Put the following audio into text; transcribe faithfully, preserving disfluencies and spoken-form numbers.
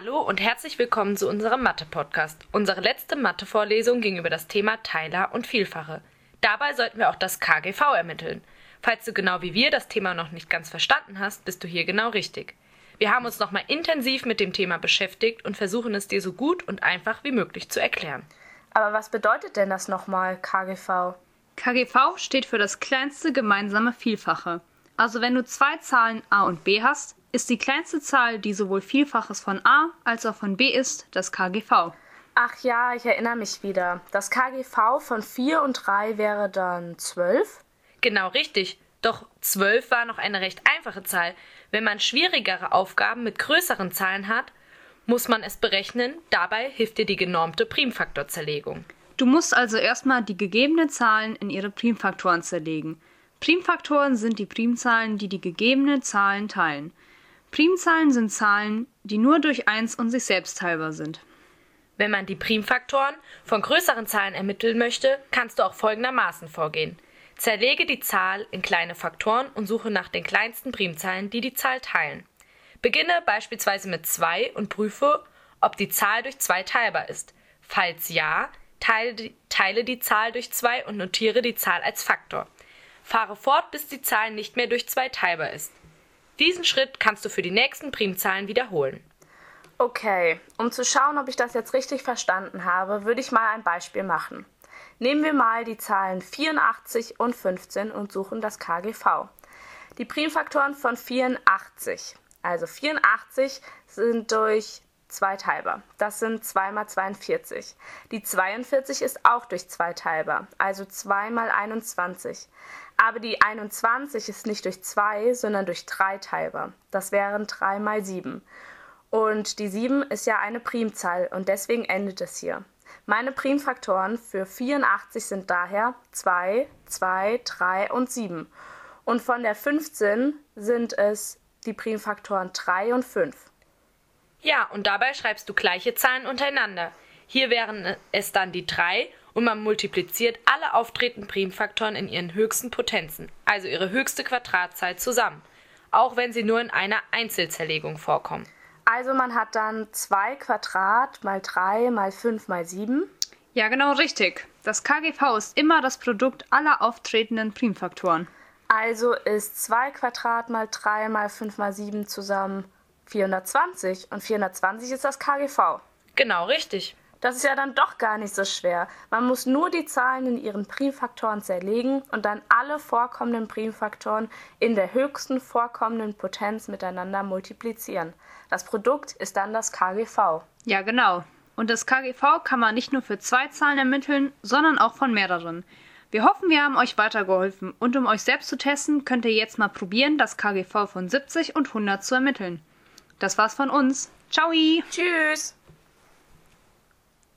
Hallo und herzlich willkommen zu unserem Mathe-Podcast. Unsere letzte Mathe-Vorlesung ging über das Thema Teiler und Vielfache. Dabei sollten wir auch das K G V ermitteln. Falls du genau wie wir das Thema noch nicht ganz verstanden hast, bist du hier genau richtig. Wir haben uns nochmal intensiv mit dem Thema beschäftigt und versuchen es dir so gut und einfach wie möglich zu erklären. Aber was bedeutet denn das nochmal, K G V? K G V steht für das kleinste gemeinsame Vielfache. Also wenn du zwei Zahlen a und b hast, ist die kleinste Zahl, die sowohl Vielfaches von a als auch von b ist, das K G V. Ach ja, ich erinnere mich wieder. Das K G V von vier und drei wäre dann zwölf? Genau richtig. Doch zwölf war noch eine recht einfache Zahl. Wenn man schwierigere Aufgaben mit größeren Zahlen hat, muss man es berechnen. Dabei hilft dir die genormte Primfaktorzerlegung. Du musst also erstmal die gegebenen Zahlen in ihre Primfaktoren zerlegen. Primfaktoren sind die Primzahlen, die die gegebenen Zahlen teilen. Primzahlen sind Zahlen, die nur durch eins und sich selbst teilbar sind. Wenn man die Primfaktoren von größeren Zahlen ermitteln möchte, kannst du auch folgendermaßen vorgehen. Zerlege die Zahl in kleine Faktoren und suche nach den kleinsten Primzahlen, die die Zahl teilen. Beginne beispielsweise mit zwei und prüfe, ob die Zahl durch zwei teilbar ist. Falls ja, teile die, teile die Zahl durch zwei und notiere die Zahl als Faktor. Fahre fort, bis die Zahl nicht mehr durch zwei teilbar ist. Diesen Schritt kannst du für die nächsten Primzahlen wiederholen. Okay, um zu schauen, ob ich das jetzt richtig verstanden habe, würde ich mal ein Beispiel machen. Nehmen wir mal die Zahlen vierundachtzig und fünfzehn und suchen das K G V. Die Primfaktoren von vierundachtzig, also vierundachtzig sind durch zwei teilbar. Das sind zwei mal zweiundvierzig. Die zweiundvierzig ist auch durch zwei teilbar, also zwei mal einundzwanzig. Aber die einundzwanzig ist nicht durch zwei, sondern durch drei teilbar. Das wären drei mal sieben. Und die sieben ist ja eine Primzahl und deswegen endet es hier. Meine Primfaktoren für vierundachtzig sind daher zwei, zwei, drei und sieben. Und von der fünfzehn sind es die Primfaktoren drei und fünf. Ja, und dabei schreibst du gleiche Zahlen untereinander. Hier wären es dann die drei und man multipliziert alle auftretenden Primfaktoren in ihren höchsten Potenzen, also ihre höchste Quadratzahl zusammen, auch wenn sie nur in einer Einzelzerlegung vorkommen. Also man hat dann zwei Quadrat mal drei mal fünf mal sieben. Ja, genau richtig. Das K G V ist immer das Produkt aller auftretenden Primfaktoren. Also ist zwei Quadrat mal drei mal fünf mal sieben zusammen vierhundertzwanzig und vierhundertzwanzig ist das K G V. Genau richtig. Das ist ja dann doch gar nicht so schwer. Man muss nur die Zahlen in ihren Primfaktoren zerlegen und dann alle vorkommenden Primfaktoren in der höchsten vorkommenden Potenz miteinander multiplizieren. Das Produkt ist dann das K G V. Ja, genau. Und das K G V kann man nicht nur für zwei Zahlen ermitteln, sondern auch von mehreren. Wir hoffen, wir haben euch weitergeholfen. Und um euch selbst zu testen, könnt ihr jetzt mal probieren, das K G V von siebzig und hundert zu ermitteln. Das war's von uns. Ciao! Tschüss!